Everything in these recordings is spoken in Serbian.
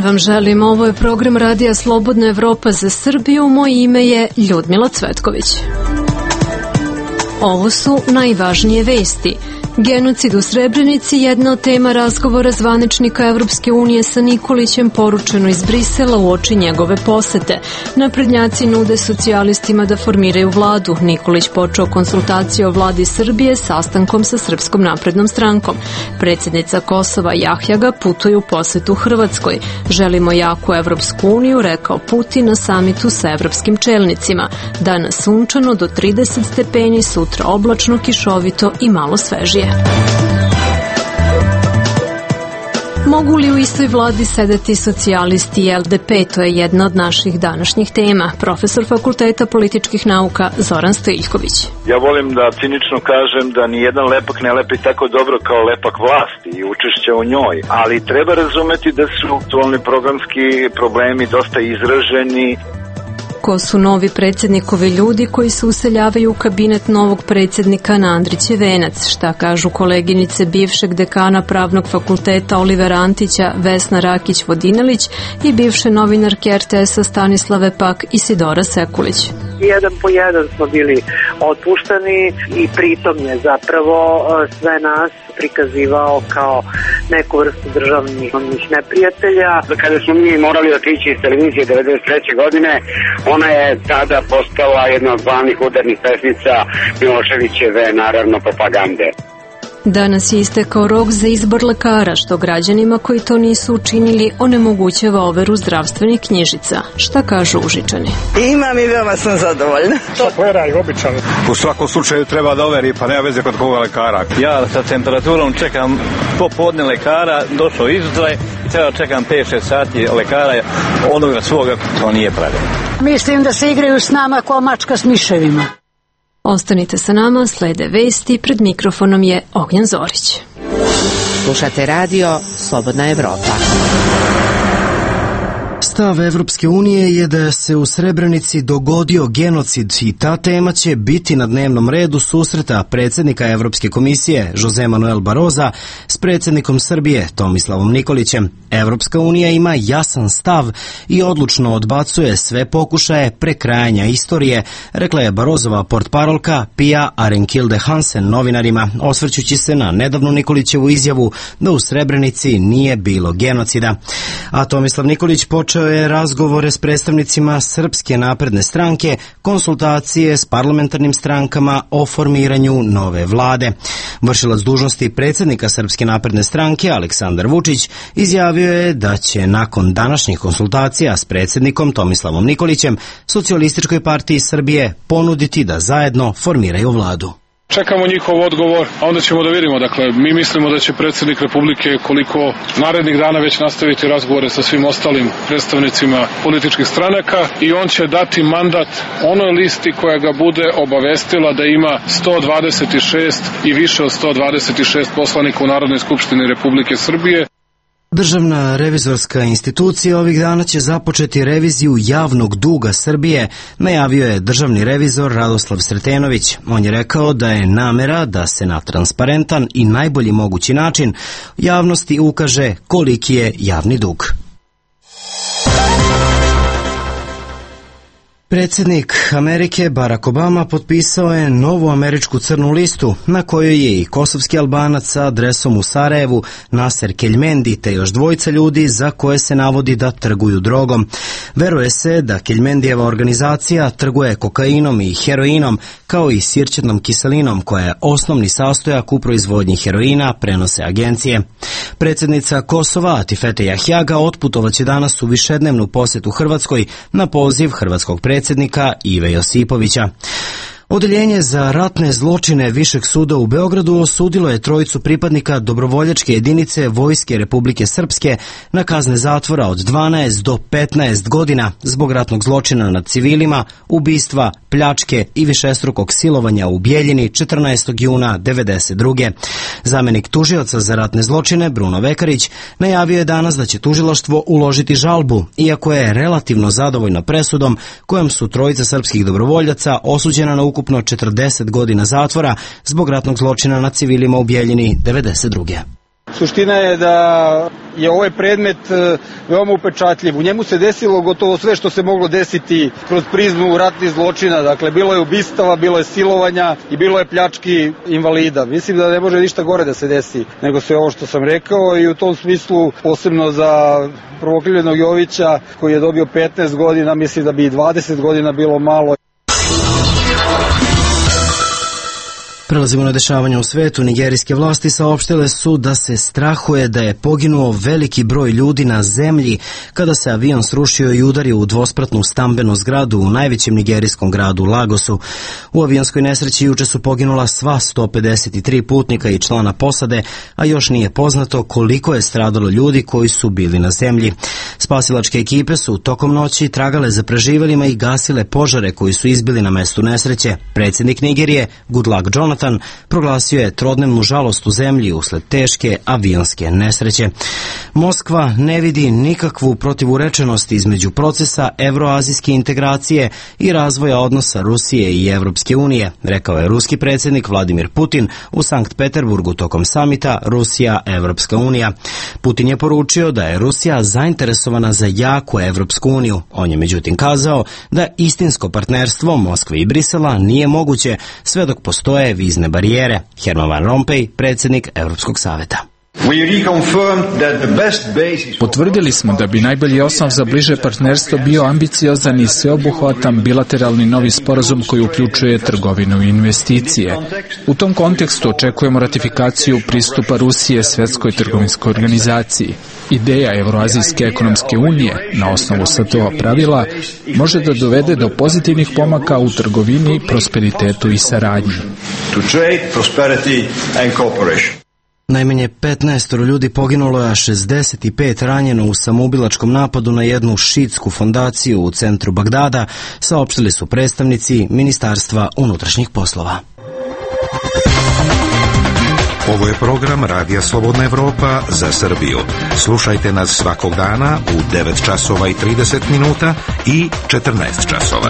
vam želim. Ovo je program Radija Slobodna Evropa za Srbiju. Moje ime je Ljudmila Cvetković. Ovo su najvažnije vesti. Genocid u Srebrenici, jedna od tema razgovora zvaničnika Evropske unije sa Nikolićem, poručeno iz Brisela uoči njegove posete. Naprednjaci nude socijalistima da formiraju vladu. Nikolić počeo konsultacije o vladi Srbije sastankom sa Srpskom naprednom strankom. Predsjednica Kosova Jahjaga putuje u posetu Hrvatskoj. Želimo jaku Evropsku uniju, rekao Putin na samitu sa evropskim čelnicima. Danas sunčano do 30 stepeni, sutra oblačno, kišovito i malo svežije. Mogu li u istoj vladi sedeti socijalisti i LDP? To je jedna od naših današnjih tema. Profesor Fakulteta političkih nauka Zoran Stojiljković. Ja volim da cinično kažem da ni jedan lepak ne lepi tako dobro kao lepak vlasti i učešća u njoj, ali treba razumeti da su aktualni programski problemi dosta izraženi. Ko su novi predsjednikovi ljudi koji se useljavaju u kabinet novog predsjednika na Andrićev venac? Šta kažu koleginice bivšeg dekana Pravnog fakulteta Olivera Antića, Vesna Rakić-Vodinelić i bivše novinarke RTS-a Stanislave Pak i Sidora Sekulić? Jedan po jedan smo bili otpuštani i pritom je zapravo sve nas prikazivao kao neku vrstu državnih neprijatelja. Kada smo mi morali otići iz televizije 1993. godine, ona je tada postala jedna od glavnih udarnih pesnica Miloševićeve, naravno, propagande. Danas je istekao rok za izbor lekara, što građanima koji to nisu učinili onemogućava overu zdravstvenih knjižica. Šta kažu Užičani? Imam i veoma sam zadovoljna. Šaklera je običan. U svakom slučaju treba da overi, pa nema veze kod koga lekara. Ja sa temperaturom čekam popodne lekara, došao izuzaj i treba čekam 5-6 sati lekara, onoga svoga, to nije pravilno. Mislim da se igraju s nama ko mačka s miševima. Ostanite sa nama, slede vesti, pred mikrofonom je Ognjan Zorić. Slušate radio Slobodna Evropa. Stav Evropske unije je da se u Srebrenici dogodio genocid i ta tema će biti na dnevnom redu susreta predsjednika Evropske komisije Jose Manuel Barroza s predsjednikom Srbije Tomislavom Nikolićem. Evropska unija ima jasan stav i odlučno odbacuje sve pokušaje prekrajanja istorije, rekla je Barrozova portparolka Pia Arenkilde Hansen novinarima, osvrćući se na nedavnu Nikolićevu izjavu da u Srebrenici nije bilo genocida. A Tomislav Nikolić počeo je razgovore s predstavnicima Srpske napredne stranke, konsultacije s parlamentarnim strankama o formiranju nove vlade. Vršilac dužnosti predsjednika Srpske napredne stranke Aleksandar Vučić izjavio je da će nakon današnjih konsultacija s predsjednikom Tomislavom Nikolićem Socijalističkoj partiji Srbije ponuditi da zajedno formiraju vladu. Čekamo njihov odgovor, a onda ćemo da vidimo. Dakle, mi mislimo da će predsjednik Republike koliko narednih dana već nastaviti razgovore sa svim ostalim predstavnicima političkih stranaka i on će dati mandat onoj listi koja ga bude obavestila da ima 126 i više od 126 poslanika u Narodnoj skupštini Republike Srbije. Državna revizorska institucija ovih dana će započeti reviziju javnog duga Srbije, najavio je državni revizor Radoslav Sretenović. On je rekao da je namera da se na transparentan i najbolji mogući način javnosti ukaže koliki je javni dug. Predsjednik Amerike Barack Obama potpisao je novu američku crnu listu na kojoj je i kosovski Albanac sa adresom u Sarajevu Naser Keljmendi te još dvojica ljudi za koje se navodi da trguju drogom. Veruje se da Keljmendijeva organizacija trguje kokainom i heroinom kao i sirćetnom kiselinom koja je osnovni sastojak u proizvodnji heroina, prenose agencije. Predsjednica Kosova Atifete Jahjaga otputovaće danas u višednevnu posjetu Hrvatskoj na poziv hrvatskog predsjednika Ive Josipovića. Odeljenje za ratne zločine Višeg suda u Beogradu osudilo je trojicu pripadnika dobrovoljačke jedinice Vojske Republike Srpske na kazne zatvora od 12 do 15 godina zbog ratnog zločina nad civilima, ubistva, pljačke i višestrukog silovanja u Bijeljini 14. juna 1992. Zamenik tužioca za ratne zločine Bruno Vekarić najavio je danas da će tužilaštvo uložiti žalbu, iako je relativno zadovoljna presudom kojom su trojica srpskih dobrovoljaca osuđena na ukupno 40 godina zatvora zbog ratnog zločina nad civilima u Bijeljini 1992. Suština je da je ovaj predmet veoma upečatljiv. U njemu se desilo gotovo sve što se moglo desiti kroz prizmu ratnih zločina. Dakle, bilo je ubistava, bilo je silovanja i bilo je pljački invalida. Mislim da ne može ništa gore da se desi nego sve ovo što sam rekao i u tom smislu, posebno za provokljenog Jovića koji je dobio 15 godina, mislim da bi i 20 godina bilo malo. Prelazimo na dešavanja u svetu. Nigerijske vlasti saopštile su da se strahuje da je poginuo veliki broj ljudi na zemlji kada se avion srušio i udario u dvospratnu stambenu zgradu u najvećem nigerijskom gradu Lagosu. U avionskoj nesreći juče su poginula sva 153 putnika i člana posade, a još nije poznato koliko je stradalo ljudi koji su bili na zemlji. Spasilačke ekipe su tokom noći tragale za preživelima i gasile požare koji su izbili na mestu nesreće. Predsjednik Nigerije, Goodluck Jonathan, proglasio je trodnevnu žalost u zemlji usled teške avionske nesreće. Moskva ne vidi nikakvu protivurečenost između procesa evroazijske integracije i razvoja odnosa Rusije i Evropske unije, rekao je ruski predsjednik Vladimir Putin u Sankt Peterburgu tokom samita Rusija-Evropska unija. Putin je poručio da je Rusija zainteresovana za jaku Evropsku uniju. On je međutim kazao da istinsko partnerstvo Moskve i Brisela nije moguće sve dok postoje vizne barijere. Herman Van Rompuy, predsjednik Evropskog saveta. Potvrdili smo da bi najbolji osnov za bliže partnerstvo bio ambiciozan i sveobuhvatan bilateralni novi sporazum koji uključuje trgovinu i investicije. U tom kontekstu očekujemo ratifikaciju pristupa Rusije Svjetskoj trgovinskoj organizaciji. Ideja Evroazijske ekonomske unije na osnovu STO pravila može da dovede do pozitivnih pomaka u trgovini, prosperitetu i saradnji. Najmanje 15 ljudi poginulo, a 65 ranjeno u samoubilačkom napadu na jednu šiitsku fondaciju u centru Bagdada, saopštili su predstavnici Ministarstva unutrašnjih poslova. Ovo je program Radija Slobodna Evropa za Srbiju. Slušajte nas svakog dana u 9 časova i 30 minuta i 14 časova.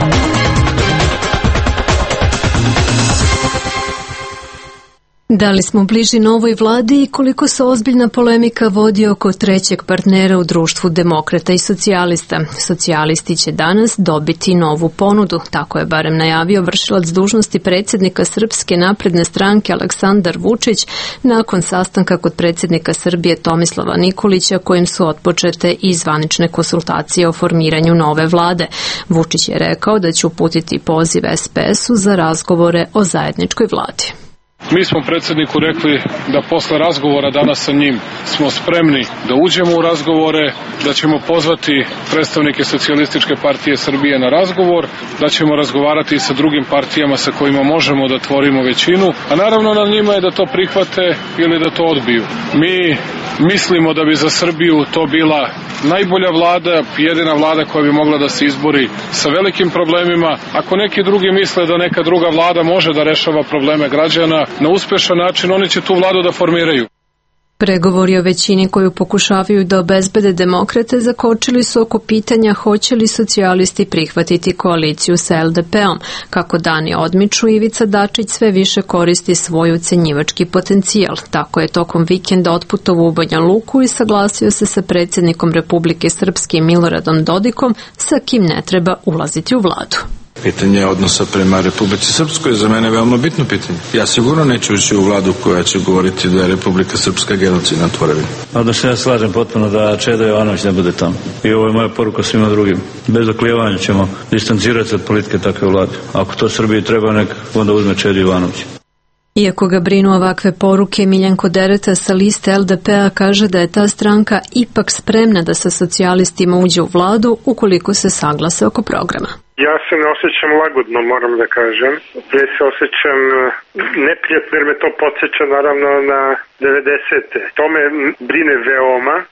Da li smo bliži novoj vladi i koliko se ozbiljna polemika vodi oko trećeg partnera u društvu demokrata i socijalista? Socijalisti će danas dobiti novu ponudu, tako je barem najavio vršilac dužnosti predsjednika Srpske napredne stranke Aleksandar Vučić nakon sastanka kod predsjednika Srbije Tomislava Nikolića kojim su otpočete i zvanične konsultacije o formiranju nove vlade. Vučić je rekao da će uputiti poziv SPS-u za razgovore o zajedničkoj vladi. Mi smo predsjedniku rekli da posle razgovora danas sa njim smo spremni da uđemo u razgovore, da ćemo pozvati predstavnike Socijalističke partije Srbije na razgovor, da ćemo razgovarati i sa drugim partijama sa kojima možemo da tvorimo većinu, a naravno na njima je da to prihvate ili da to odbiju. Mi mislimo da bi za Srbiju to bila najbolja vlada, jedina vlada koja bi mogla da se izbori sa velikim problemima. Ako neki drugi misle da neka druga vlada može da rešava probleme građana na uspešan način, oni će tu vladu da formiraju. Pregovori o većini koju pokušavaju da obezbede demokrate zakočili su oko pitanja hoće li socijalisti prihvatiti koaliciju sa LDP-om. Kako dani odmiču, Ivica Dačić sve više koristi svoj ucenjivački potencijal. Tako je tokom vikenda otputovao u Banja Luku i saglasio se sa predsjednikom Republike Srpske Miloradom Dodikom sa kim ne treba ulaziti u vladu. Pitanje odnosa prema Republici Srpskoj je za mene veoma bitno pitanje. Ja sigurno neću ući u vladu koja će govoriti da je Republika Srpska genocidna tvorevina. Odnosno ja slažem potpuno da Čeda Jovanović ne bude tamo. I ovo je moja poruka svima drugim. Bez oklijevanja ćemo distancirati od politike takve vlade. Ako to Srbiji treba, nek onda uzme Čeda Jovanović. Iako ga brinu ovakve poruke, Miljenko Dereta sa liste LDP-a kaže da je ta stranka ipak spremna da sa socijalistima uđe u vladu ukoliko se saglase oko programa. Ja se ne osjećam lagodno, moram da kažem. Prije se osjećam neprijatno jer me to podsjeća naravno na 90. To me brine veoma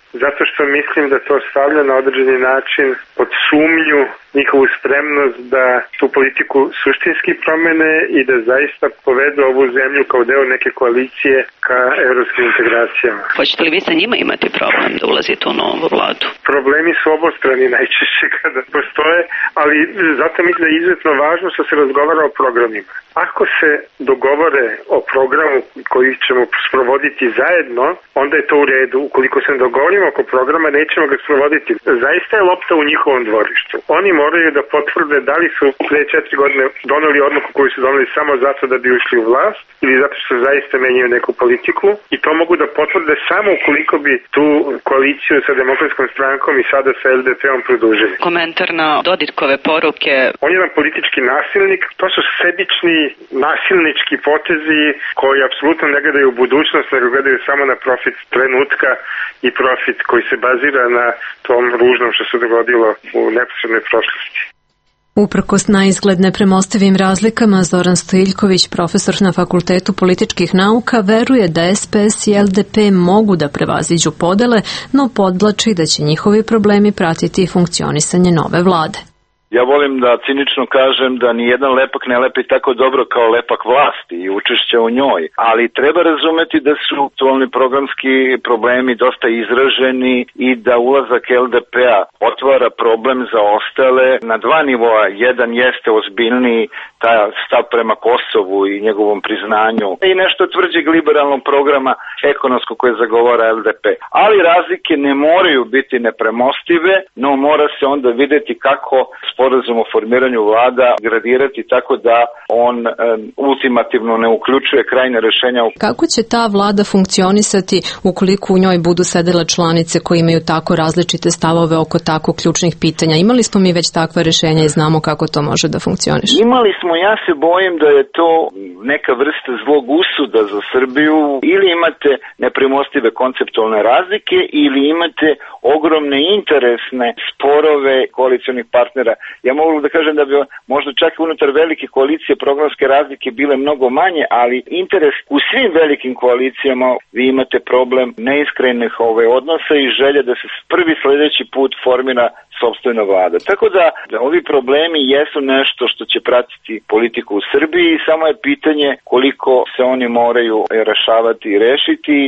zato što mislim da to stavlja na određeni način pod sumnju njihovu spremnost da tu politiku suštinski promene i da zaista povedu ovu zemlju kao deo neke koalicije ka evropskim integracijama. Hoćete li vi sa njima imati problem da ulazite u novu vladu? Problemi su obostrani najčešće kada postoje, ali zato mislim da je izuzetno važno što se razgovara o programima. Ako se dogovore o programu koji ćemo sprovoditi zajedno, onda je to u redu. Ukoliko se dogovorimo oko programa, nećemo ga sprovoditi. Zaista je lopta u njihovom dvorištu. Oni moraju da potvrde da li su pre 4 godine doneli odluku koju su doneli samo zato da bi ušli u vlast ili zato što zaista menjaju neku politiku i to mogu da potvrde samo ukoliko bi tu koaliciju sa Demokratskom strankom i sada sa LDP-om produžili. Komentar na Dodikove poruke. On je jedan politički nasilnik, to su sebični nasilnički potezi koji apsolutno ne gledaju u budućnost, nego gledaju samo na profit trenutka i profit koji se bazira na tom ružnom što se dogodilo u neposrednoj prošlosti. Uprkos na izgled nepremostivim razlikama, Zoran Stojiljković, profesor na Fakultetu političkih nauka, veruje da SPS i LDP mogu da prevaziđu podele, no podvlači da će njihovi problemi pratiti funkcionisanje nove vlade. Ja volim da cinično kažem da ni jedan lepak ne lepi tako dobro kao lepak vlasti i učešća u njoj, ali treba razumeti da su aktualni programski problemi dosta izraženi i da ulazak LDP-a otvara problem za ostale na dva nivoa. Jedan jeste ozbiljniji, taj stav prema Kosovu i njegovom priznanju i nešto tvrđeg liberalnog programa ekonomskog koje zagovara LDP. Ali razlike ne moraju biti nepremostive, no mora se onda videti kako sporazum o formiranju vlada gradirati tako da on ultimativno ne uključuje krajne rešenja. Kako će ta vlada funkcionisati ukoliko u njoj budu sedele članice koje imaju tako različite stavove oko tako ključnih pitanja? Imali smo mi već takva rešenja i znamo kako to može da funkcioniše. Imali smo, ja se bojim da je to neka vrsta zlog usuda za Srbiju. Ili imate nepremostive konceptualne razlike ili imate ogromne interesne sporove koalicionih partnera. Ja mogu da kažem da bi možda čak i unutar velike koalicije programske razlike bile mnogo manje, ali interes u svim velikim koalicijama vi imate problem neiskrenih odnosa i želje da se prvi sledeći put formira sopstvena vlada. Tako da ovi problemi jesu nešto što će pratiti politiku u Srbiji i samo je pitanje koliko se oni moraju rešavati i rešiti.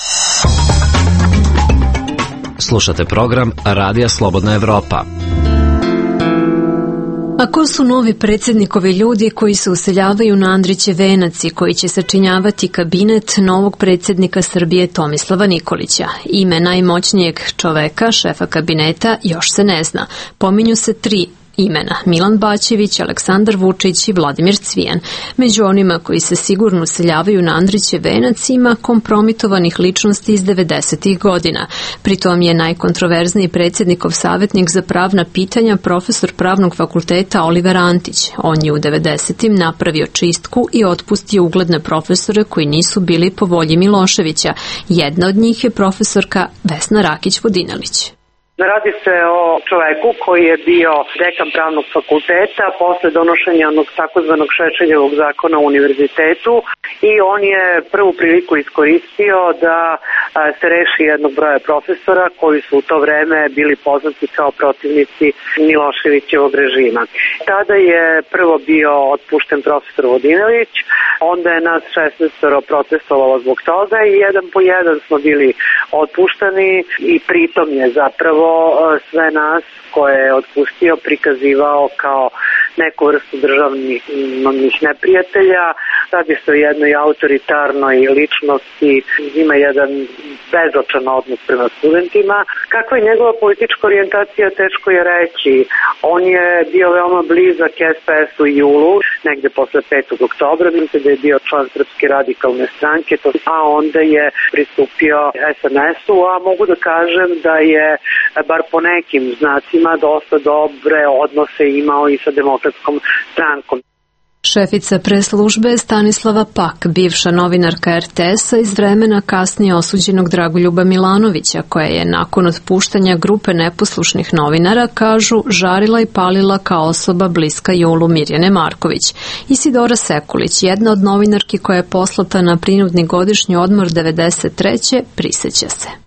Slušate program Radija Slobodna Evropa. A ko su novi predsjednikovi ljudi koji se useljavaju na Andrićev venac i koji će sačinjavati kabinet novog predsjednika Srbije Tomislava Nikolića? Ime najmoćnijeg čoveka, šefa kabineta, još se ne zna. Pominju se 3 imena: Milan Bačević, Aleksandar Vučić i Vladimir Cvijan. Među onima koji se sigurno useljavaju na Andrićev venac ima kompromitovanih ličnosti iz 90-ih godina. Pritom je najkontroverzniji predsjednikov savjetnik za pravna pitanja profesor Pravnog fakulteta Oliver Antić. On je u 90-im napravio čistku i otpustio ugledne profesore koji nisu bili po volji Miloševića. Jedna od njih je profesorka Vesna Rakić-Vodinelić. Radi se o čoveku koji je bio dekan Pravnog fakulteta posle donošenja onog takozvanog Šešeljevog zakona u univerzitetu i on je prvu priliku iskoristio da se reši jednog broja profesora koji su u to vreme bili poznati kao protivnici Miloševićevog režima. Tada je prvo bio otpušten profesor Vodinelić, onda je nas 16 protestovalo zbog toga i jedan po jedan smo bili otpuštani i pritom je zapravo sve nas koje je otpustio prikazivao kao neku vrstu državnih neprijatelja. Radi se o jednoj autoritarnoj ličnosti, ima jedan bezočan odnos prema studentima. Kakva je njegova politička orijentacija, teško je reći. On je bio veoma blizak SPS-u i JUL-u, negde posle 5. oktobra, mislim da je bio član Srpske radikalne stranke, a onda je pristupio SNS-u, a mogu da kažem da je bar po nekim znacima dosta dobre odnose imao i sa Demokratskom strankom. Šefica preslužbe Stanislava Pak, bivša novinarka RTS-a iz vremena kasnije osuđenog Dragoljuba Milanovića, koja je nakon otpuštanja grupe neposlušnih novinara, kažu, žarila i palila kao osoba bliska JUL-u Mirjane Marković. Isidora Sekulić, jedna od novinarki koja je poslata na prinudni godišnji odmor 93. priseća se.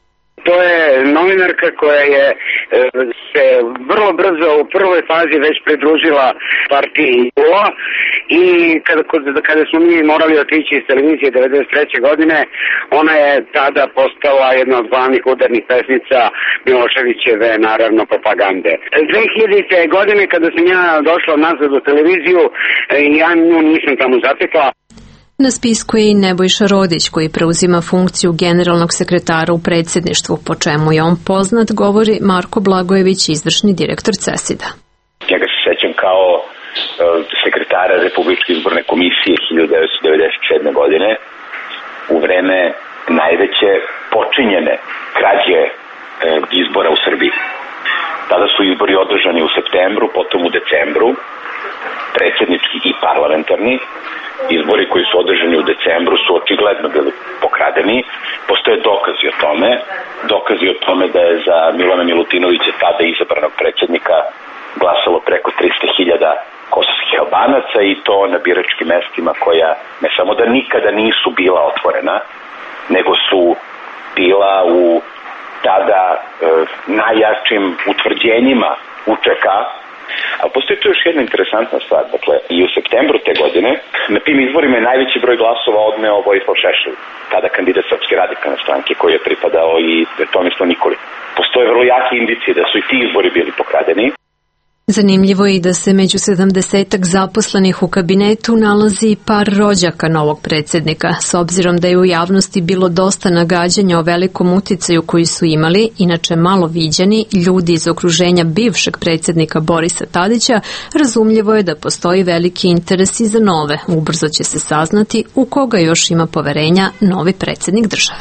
To je novinarka koja je se vrlo brzo u prvoj fazi već pridružila partiji UO i kada smo mi morali otići iz televizije 1993. godine, ona je tada postala jedna od glavnih udarnih pesnica Miloševićeve, naravno, propagande. 2000. godine kada sam ja došla nazad u televiziju, ja nju nisam tamo zatekla. Na spisku je i Nebojša Rodić, koji preuzima funkciju generalnog sekretara u predsjedništvu, po čemu je on poznat, govori Marko Blagojević, izvršni direktor CESID-a. Njega se sećam kao sekretara Republičke izborne komisije 1997. godine, u vreme najveće počinjene krađe izbora u Srbiji. Tada su izbori održani u septembru, potom u decembru, predsjednički i parlamentarni. Izbori koji su održani u decembru su očigledno bili pokradeni. Postoje dokazi o tome da je za Milana Milutinovića, tada izabranog predsjednika, glasalo preko 300.000 kosovskih Albanaca, i to na biračkim mestima koja ne samo da nikada nisu bila otvorena, nego su bila u tada najjačim utvrđenjima UČK. A postoji tu još jedna interesantna stvar. Dakle, i u septembru te godine na tim izborima je najveći broj glasova odneo Vojislav Šešelj, tada kandidat Srpske radikalne stranke, koji je pripadao i Tomislav Nikolić. Postoje vrlo jake indicije da su i ti izbori bili pokradeni. Zanimljivo je i da se među 70-ak zaposlenih u kabinetu nalazi i par rođaka novog predsjednika, s obzirom da je u javnosti bilo dosta nagađanja o velikom uticaju koji su imali, inače malo viđeni, ljudi iz okruženja bivšeg predsjednika Borisa Tadića. Razumljivo je da postoji veliki interes i za nove. Ubrzo će se saznati u koga još ima poverenja novi predsjednik države.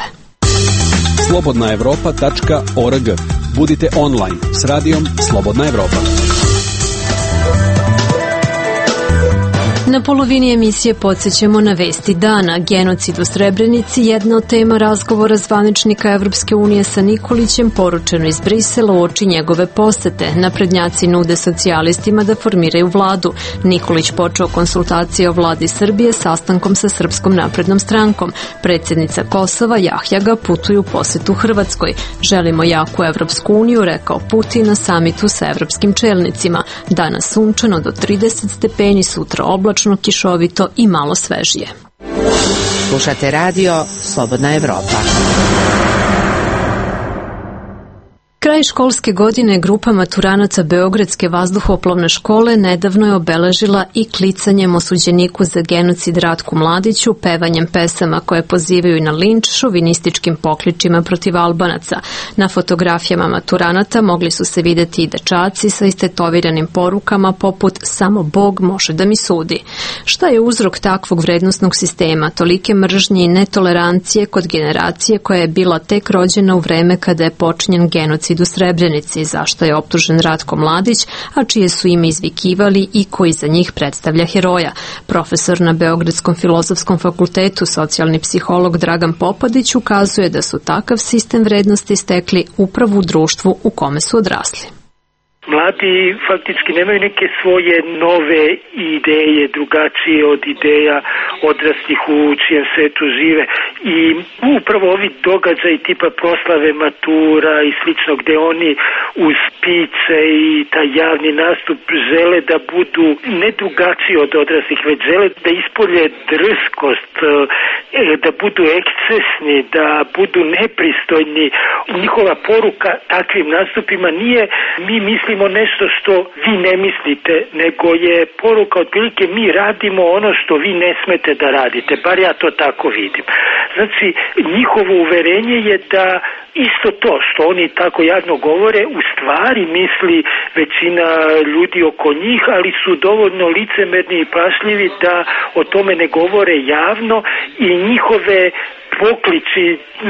slobodnaevropa.org. Budite online s radijom Slobodna Evropa. Na polovini emisije podsjećamo na vesti dana. Genocid u Srebrenici, jedna od tema razgovora zvaničnika Evropske unije sa Nikolićem, poručeno iz Brisela uoči njegove posete. Naprednjaci nude socijalistima da formiraju vladu. Nikolić počeo konsultacije o vladi Srbije sastankom sa Srpskom naprednom strankom. Predsjednica Kosova Jahjaga putuje u posetu Hrvatskoj. Želimo jaku Evropsku uniju, rekao Putin na samitu sa evropskim čelnicima. Danas sunčano do 30 stepeni, sutra oblačno, kišovito i malo svežije. Slušate radio Slobodna Evropa. Kraj školske godine grupa maturanaca Beogradske vazduhoplovne škole nedavno je obeležila i klicanjem osuđeniku za genocid Ratku Mladiću, pevanjem pesama koje pozivaju na linč, šovinističkim pokličima protiv Albanaca. Na fotografijama maturanata mogli su se vidjeti i dečaci sa istetoviranim porukama poput "Samo Bog može da mi sudi". Šta je uzrok takvog vrednosnog sistema, tolike mržnje i netolerancije kod generacije koja je bila tek rođena u vreme kada je počinjen genocid u Srebrenici, zašto je optužen Ratko Mladić, a čije su ime izvikivali i koji za njih predstavlja heroja? Profesor na Beogradskom filozofskom fakultetu, socijalni psiholog Dragan Popadić, ukazuje da su takav sistem vrednosti stekli upravo u društvu u kome su odrasli. Mladi faktički nemaju neke svoje nove ideje, drugačije od ideja odraslih u čijem svetu žive, i upravo ovi događaji tipa proslave matura i slično, gde oni uz piće i taj javni nastup žele da budu ne drugačiji od odraslih, već žele da ispolje drskost, da budu ekscesni, da budu nepristojni. Njihova poruka takvim nastupima nije "mi mislimo nešto što vi ne mislite", nego je poruka otprilike "mi radimo ono što vi ne smete da radite", bar ja to tako vidim. Znači, njihovo uverenje je da isto to što oni tako javno govore, u stvari misli većina ljudi oko njih, ali su dovoljno licemerni i plašljivi da o tome ne govore javno, i njihove pokliči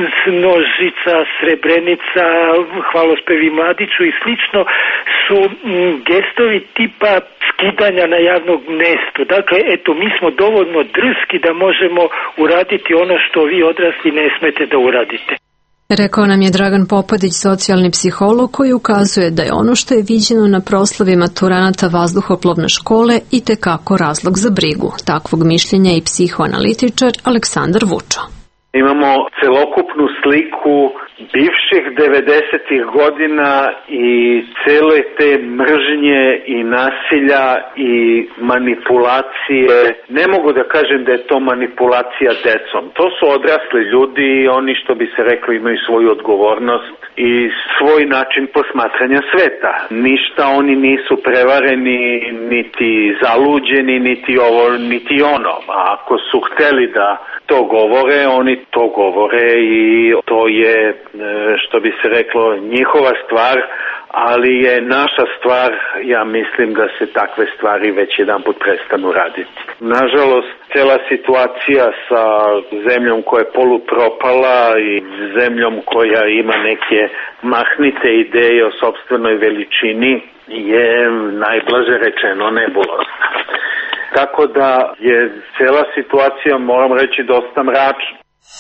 Nožica, Srebrenica, hvalospevi Mladiću i slično su gestovi tipa skidanja na javnog mjestu. Dakle, eto, mi smo dovoljno drski da možemo uraditi ono što vi odrasli ne smete da uradite. Rekao nam je Dragan Popadić, socijalni psiholog, koji ukazuje da je ono što je viđeno na proslavi maturanata vazduhoplovne škole itekako razlog za brigu. Takvog mišljenja i psihoanalitičar Aleksandar Vučo. Imamo celokupnu sliku bivših 90-ih godina i cele te mržnje i nasilja i manipulacije. Ne mogu da kažem da je to manipulacija decom. To su odrasli ljudi i oni, što bi se reklo, imaju svoju odgovornost i svoj način posmatranja sveta. Ništa oni nisu prevareni, niti zaluđeni, niti ovo, niti ono. A ako su hteli da to govore, oni to govore i to je, što bi se reklo, njihova stvar, ali je naša stvar, ja mislim da se takve stvari već jedan put prestanu raditi. Nažalost, cela situacija sa zemljom koja je polupropala i zemljom koja ima neke mahnite ideje o sopstvenoj veličini je, najblaže rečeno, nebulozna. Tako da je cela situacija, moram reći, dosta mračna.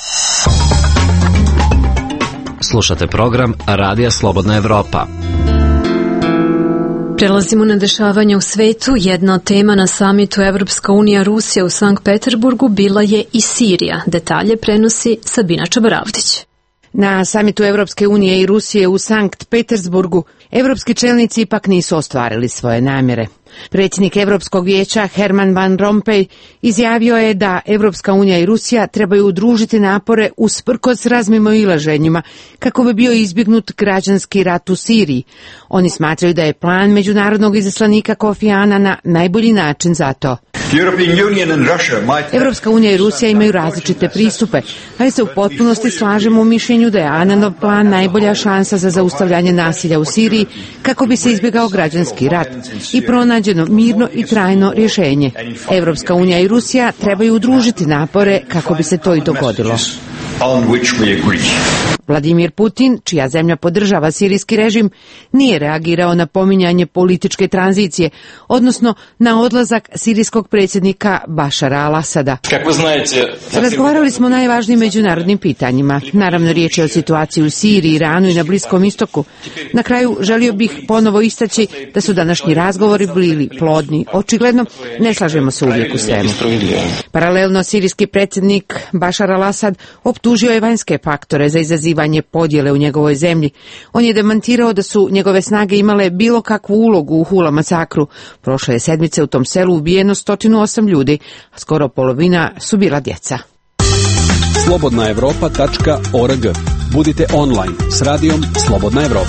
Slušate program Radija Slobodna Evropa. Prelazimo na dešavanja u svetu. Jedna od tema na samitu Evropska unija Rusija u Sankt Peterburgu bila je i Sirija. Detalje prenosi Sabina Čabaravdić. Na samitu Evropske unije i Rusije u Sankt Petersburgu evropski čelnici ipak nisu ostvarili svoje namjere. Predsjednik Evropskog vijeća Herman Van Rompuy izjavio je da Evropska unija i Rusija trebaju udružiti napore usprkos razmimoilaženjima kako bi bio izbjegnut građanski rat u Siriji. Oni smatraju da je plan međunarodnog izaslanika Kofi Annana najbolji način za to. Evropska unija i Rusija imaju različite pristupe, ali se u potpunosti slažemo u mišljenju da je Annanov plan najbolja šansa za zaustavljanje nasilja u Siriji kako bi se izbjegao građanski rat i pronađeno mirno i trajno rješenje. Evropska unija i Rusija trebaju udružiti napore kako bi se to i dogodilo. Vladimir Putin, čija zemlja podržava sirijski režim, nije reagirao na pominjanje političke tranzicije, odnosno na odlazak sirijskog predsjednika Bašara al-Asada. Razgovarali smo o najvažnijim međunarodnim pitanjima. Naravno, riječ je o situaciji u Siriji, Iranu i na Bliskom istoku. Na kraju želio bih ponovo istaći da su današnji razgovori bili plodni. Očigledno, ne slažemo se uvijek u svemu. Paralelno, sirijski predsjednik Bašar al-Asad optužio je vanjske faktore za izazivanje podjele u njegovoj zemlji. On je demantirao da su njegove snage imale bilo kakvu ulogu u Hula masakru. Prošle je sedmice u tom selu ubijeno 108 ljudi, a skoro polovina su bila djeca. slobodnaevropa.org. Budite online s radijom Slobodna Evropa.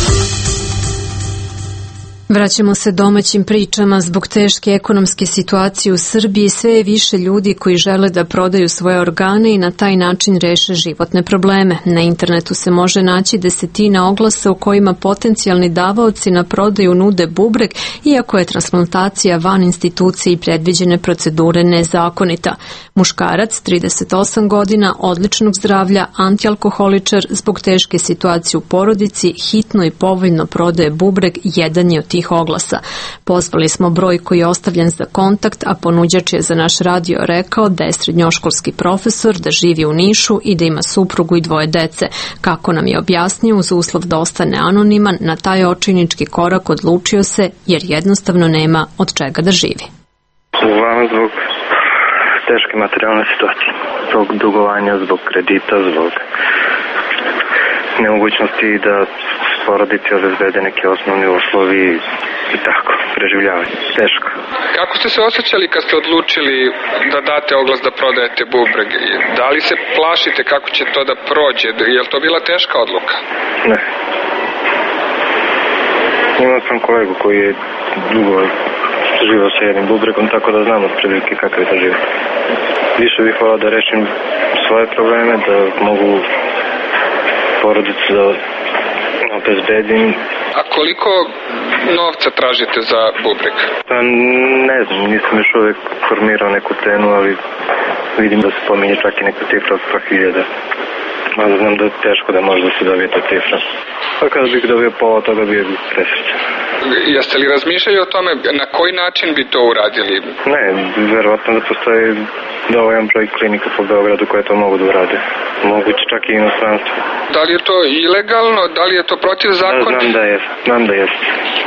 Vraćamo se domaćim pričama. Zbog teške ekonomske situacije u Srbiji sve je više ljudi koji žele da prodaju svoje organe i na taj način reše životne probleme. Na internetu se može naći desetina oglasa u kojima potencijalni davaoci na prodaju nude bubreg, iako je transplantacija van institucije i predviđene procedure nezakonita. Muškarac, 38 godina, odličnog zdravlja, antialkoholičar, zbog teške situacije u porodici, hitno i povoljno prodaje bubreg, jedan je od tih oglasa. Pozvali smo broj koji je ostavljen za kontakt, a ponuđač je za naš radio rekao da je srednjoškolski profesor, da živi u Nišu i da ima suprugu i dvoje dece. Kako nam je objasnio, uz uslov da ostane anoniman, na taj očajnički korak odlučio se jer jednostavno nema od čega da živi. Uglavnom zbog teške materijalne situacije, zbog dugovanja, zbog kredita, zbog nemogućnosti da porodici obezbede neki osnovni uslovi i tako, preživljavanje. Teško. Kako ste se osjećali kad ste odlučili da date oglas da prodajete bubreg? Da li se plašite kako će to da prođe? Je li to bila teška odluka? Ne. Imao sam kolegu koji je dugo živao sa jednim bubregom, tako da znam otprilike kakav je to život. Više bih volao da rešim svoje probleme, da mogu porodicu da obezbedim. A koliko novca tražite za bubreg? Pa ne znam, nisam još uvek formirao neku cenu, ali vidim da se pominje čak i neka cifra od 100.000. Mada znam da je teško da može da se dobije ta cifra. Pa kada bih dobio pola toga bio bih presrećan. Jeste li razmišljali o tome na koji način bi to uradili? Ne, verovatno da postoji dovoljan broj klinika po Beogradu koje to mogu da urade. Moguće čak i inostranstvo. Da li je to ilegalno? Da li je to protiv zakona? Znam da je. Pa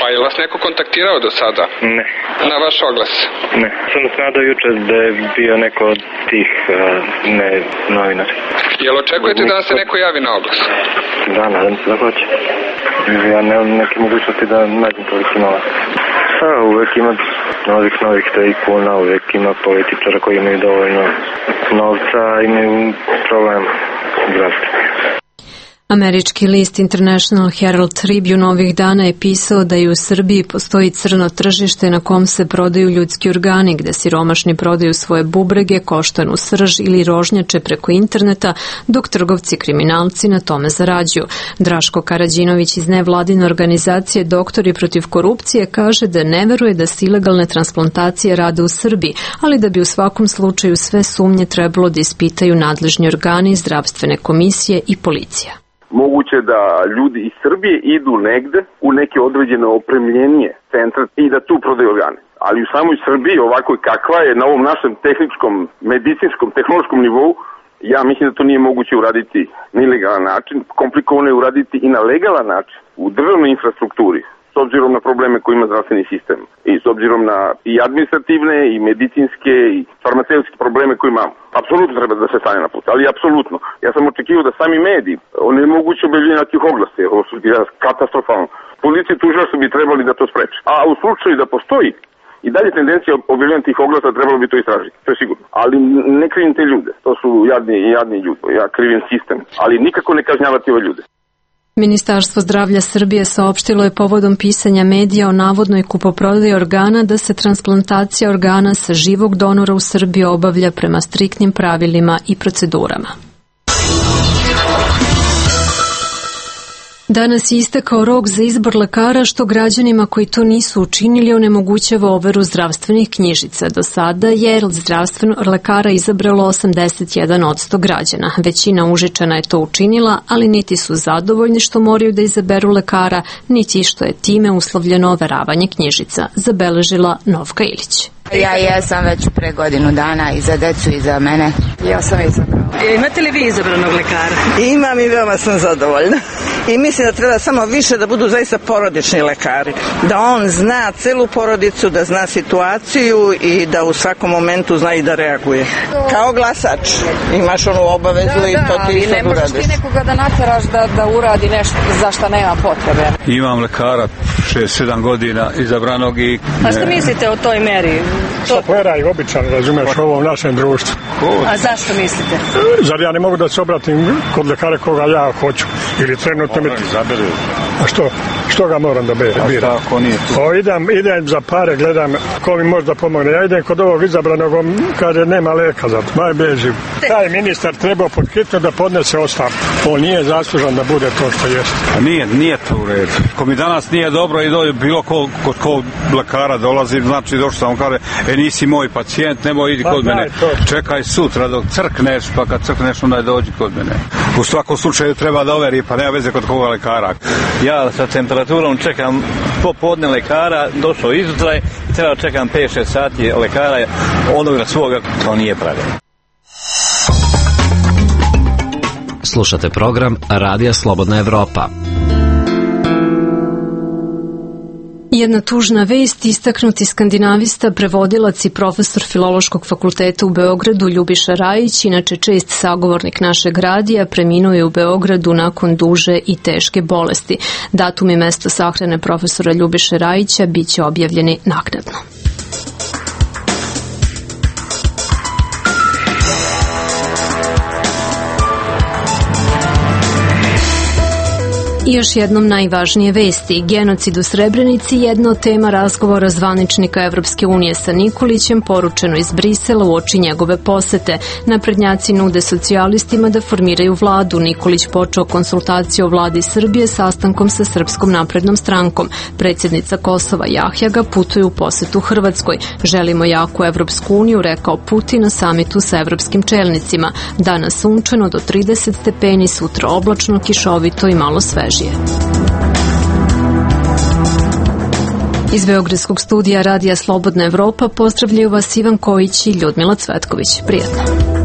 A je vas neko kontaktirao do sada? Ne. Na vaš oglas? Ne. Sam se nadao juče da je bio neko od tih novinara. Jel očekujete da vam se neko javi na oglas? Da, nadam se da hoće. Ja nemam neke mogućnosti da nađem toliko novac. Uvek ima novih tajkuna, uvek ima političara koji imaju dovoljno novca, imaju problem zdravstva. Američki list International Herald Tribune ovih dana je pisao da i u Srbiji postoji crno tržište na kom se prodaju ljudski organi, gde siromašni prodaju svoje bubrege, koštanu srž ili rožnjače preko interneta, dok trgovci kriminalci na tome zarađuju. Draško Karađinović iz nevladine organizacije Doktori protiv korupcije kaže da ne veruje da se ilegalne transplantacije rade u Srbiji, ali da bi u svakom slučaju sve sumnje trebalo da ispitaju nadležni organi, zdravstvene komisije i policija. Moguće da ljudi iz Srbije idu negde u neke određene opremljenije centre i da tu prodaju organe. Ali u samoj Srbiji, ovakvoj kakva je, na ovom našem tehničkom, medicinskom, tehnološkom nivou, ja mislim da to nije moguće uraditi na ilegalan način. Komplikovano je uraditi i na legalan način u državnoj infrastrukturi, s obzirom na probleme koje ima zdravstveni sistem i s obzirom na i administrativne i medicinske i farmaceutske probleme koje imamo. Apsolutno treba da se stane na put, ali apsolutno. Ja sam očekivao da sami mediji onemoguće objavljivanje tih oglasa, ovo su katastrofalno. Policija i tužilaštvo bi trebali da to spreče. A u slučaju da postoji i dalje tendencija objavljivanja tih oglasa, trebalo bi to istražiti, to je sigurno. Ali ne krivim te ljude, to su jadni ljudi, ja krivim sistem, ali nikako ne kažnjavati ove ljude. Ministarstvo zdravlja Srbije saopštilo je povodom pisanja medija o navodnoj kupoprodaji organa da se transplantacija organa sa živog donora u Srbiji obavlja prema striktnim pravilima i procedurama. Danas je istekao rok za izbor lekara, što građanima koji to nisu učinili onemogućava overu zdravstvenih knjižica. Do sada je lekara izabralo 81% građana. Većina Užičana je to učinila, ali niti su zadovoljni što moraju da izaberu lekara, niti što je time uslovljeno overavanje knjižica, zabeležila Novka Ilić. Ja jesam već pre godinu dana i za decu i za mene. Ja sam izabrala. Imate li vi izabranog lekara? Imam i veoma sam zadovoljna. I mislim da treba samo više da budu zaista porodični lekari. Da on zna celu porodicu, da zna situaciju i da u svakom momentu zna i da reaguje. Kao glasač imaš onu obavezu i to ti isto uradiš. Ne možeš ti nekoga da nateraš da uradi nešto za što nema potrebe. Imam lekara 6-7 godina izabranog i... A što mislite o toj meri? Softvera je običan, razumeš, u ovom našem društvu. A zašto mislite? Zar ja ne mogu da se obratim kod lekara koga ja hoću? Ili trenutno mi... A što ga moram da biram? Idem za pare, gledam ko mi može da pomogne. Ja idem kod ovog izabranog, kaže nema leka za to. Maj beži. Taj ministar treba podhitno da podnese ostavku. On nije zaslužan da bude to što jeste. Nije to u redu. Ko mi danas nije dobro i bilo ko lekara dolazi, znači došao sam, kaže, nisi moj pacijent, nemoj idi kod mene. Čekaj sutra dok crkneš, pa kad crkneš onda dođi kod mene. U svakom slučaju treba da overi, pa nema veze kod koga lekara. Ja sa temperaturom čekam popodne lekara, došao izutra i treba čekam 5-6 sati lekara, onoga svoga, to nije pravilno. Slušate program Radija Slobodna Evropa. Jedna tužna vest, istaknuti skandinavista, prevodilac i profesor Filološkog fakulteta u Beogradu Ljubiša Rajić, inače čest sagovornik našeg radija, preminuo je u Beogradu nakon duže i teške bolesti. Datum i mesto sahrane profesora Ljubiše Rajića biće objavljeni naknadno. I još jednom najvažnije vesti. Genocid u Srebrenici jedna od tema razgovora zvaničnika Evropske unije sa Nikolićem, poručeno iz Brisela uoči njegove posete. Naprednjaci nude socijalistima da formiraju vladu. Nikolić počeo konsultacije o vladi Srbije sastankom sa Srpskom naprednom strankom. Predsjednica Kosova Jahjaga putuje u posetu Hrvatskoj. Želimo jaku Evropsku uniju, rekao Putin na samitu sa evropskim čelnicima. Danas sunčano do 30 stepeni, sutra oblačno, kišovito i malo sveže. Iz Beogradskog studija Radija Slobodna Evropa pozdravljaju vas Ivan Kojić i Ljudmila Cvetković. Prijatno.